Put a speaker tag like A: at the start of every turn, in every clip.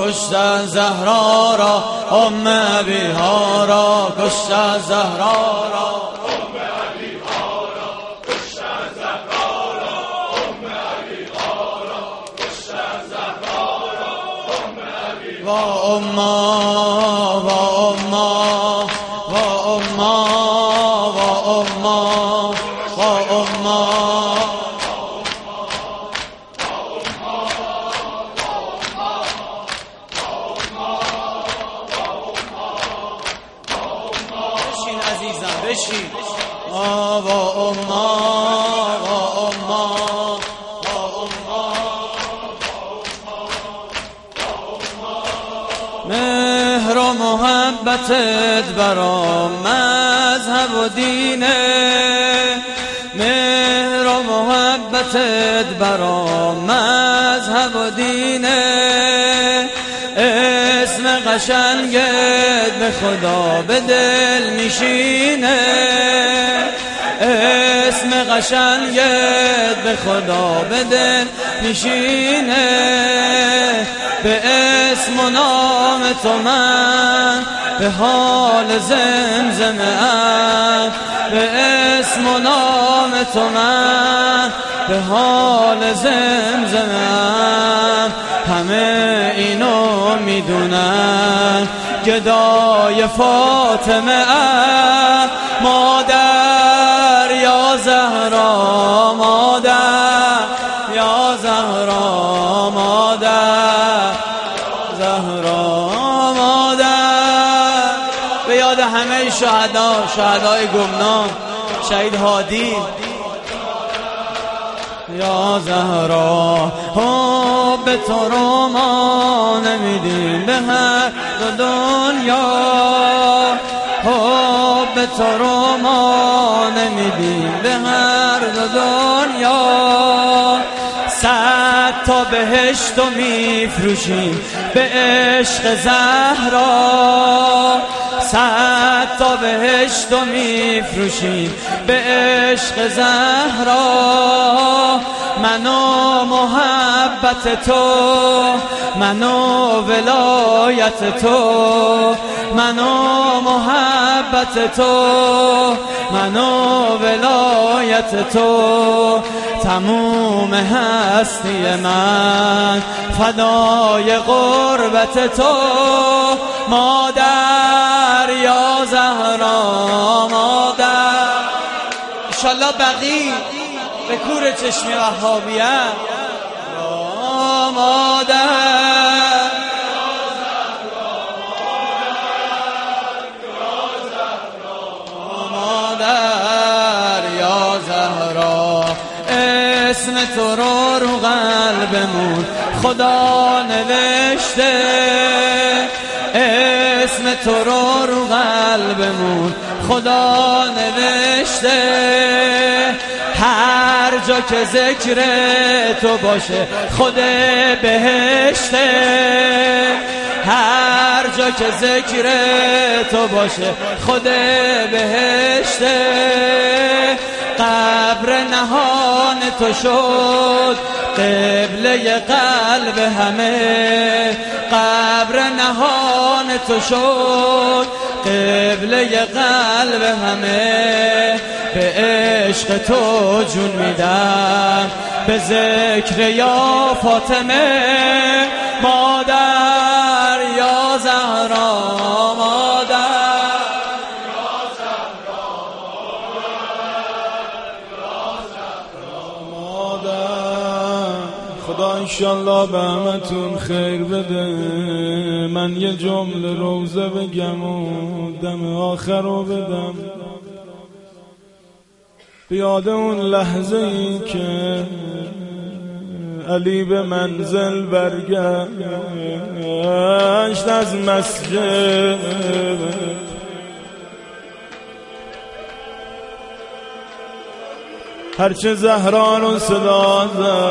A: کشتن زهرا را، ام ابیها را کشتن زهرا را، ام ابیها را کشتن زهرا را، ام ابیها را کشتن زهرا را، ام ابیها. و اما و اما و اما و اما و اما بشین و اما و اما و اما. مهر و محبتت برام مذهب و دینه، مهر و محبتت برام مذهب و دینه، اسم قشنگت به خدا به دل میشینه، اسم قشنگت به خدا به دل میشینه، به اسم و نام تو من به حال زمزمه‌ام، به اسم و نام تو من به حال زمزمه‌ام. همه اینو میدونن گدای فاطمه ام، مادر یا زهرا، مادر یا زهرا، مادر زهرا، مادر. به یاد همه شهدا، شهدای گمنام، شهید هادی یا زهرا، حب تو رو ما نمیدیم به هر دو دنیا، حب تو رو ما نمیدیم به هر دو دنیا. 100 تا بهشت و میفروشیم به عشق زهرا، 100 تا بهشت و میفروشیم به عشق زهرا. من و محبت تو، من و ولایت تو، من و محبت تو، من و ولایت تو، تموم هستی من فدای قربت تو، مادر یا زهرا، مادر. انشالله بقی به کور چشمی وهابیه یا مادر، مادر یا زهرا. اسم تو رو قلبمون خدا نوشته، اسم تو رو قلبمون خدا نوشته، هر جا که ذکر تو باشه خود بهشته، هر جا که ذکر تو باشه خود بهشته. قبر نهان تو شد قبله قلب همه، قبر نهان تو شد قبله قلب همه. به عشق تو جون میدم، به ذکر یا فاطمه، مادر یا زهرا، مادر یا زهرا،
B: مادر. خدا انشالله به همتون خیر بده. من یه جمله روزه بگم و دم آخر رو بدم، بیاد اون لحظه ای که علی به منزل برگشت از مسجد، هرچه زهرا رو صدا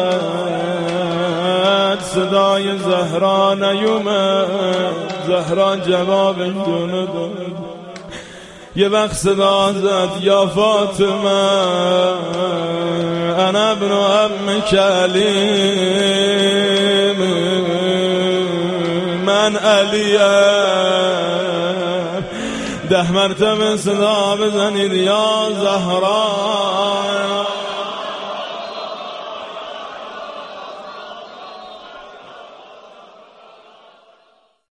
B: زد، صدای زهرا نیومد، زهرا جوابش دونه داد. یه وقت صدا زد یا فاطمه انا ابن عمک علی، من علیم 10 مرتبه صدا بزنید یا زهرا